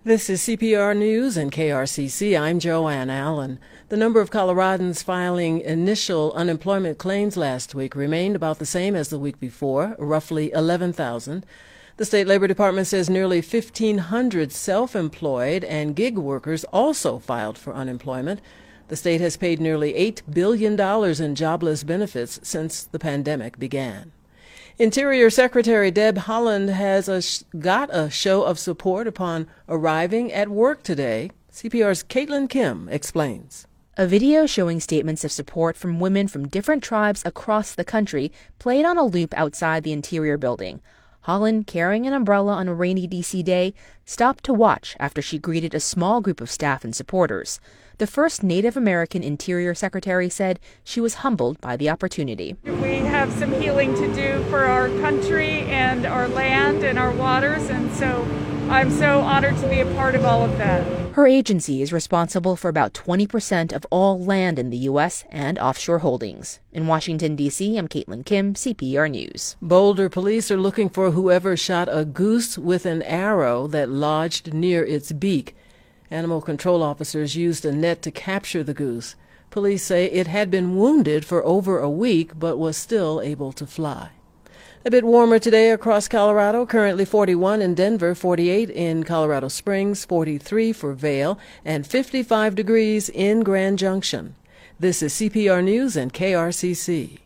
This is CPR News and KRCC. I'm Joanne Allen. The number of Coloradans filing initial unemployment claims last week remained about the same as the week before, roughly 11,000. The State Labor Department says nearly 1,500 self-employed and gig workers also filed for unemployment. The state has paid nearly $8 billion in jobless benefits since the pandemic began. Interior Secretary Deb Haaland has got a show of support upon arriving at work today. CPR's Caitlin Kim explains. A video showing statements of support from women from different tribes across the country played on a loop outside the Interior building. Haaland, carrying an umbrella on a rainy D.C. day, stopped to watch after she greeted a small group of staff and supporters. The first Native American Interior Secretary said she was humbled by the opportunity. We have some healing to do for our country and our land and our waters, and so I'm so honored to be a part of all of that. Her agency is responsible for about 20% of all land in the U.S. and offshore holdings. In Washington, D.C., I'm Caitlin Kim, CPR News. Boulder police are looking for whoever shot a goose with an arrow that lodged near its beak. Animal control officers used a net to capture the goose. Police say it had been wounded for over a week but was still able to fly. A bit warmer today across Colorado, currently 41 in Denver, 48 in Colorado Springs, 43 for Vail, and 55 degrees in Grand Junction. This is CPR News and KRCC.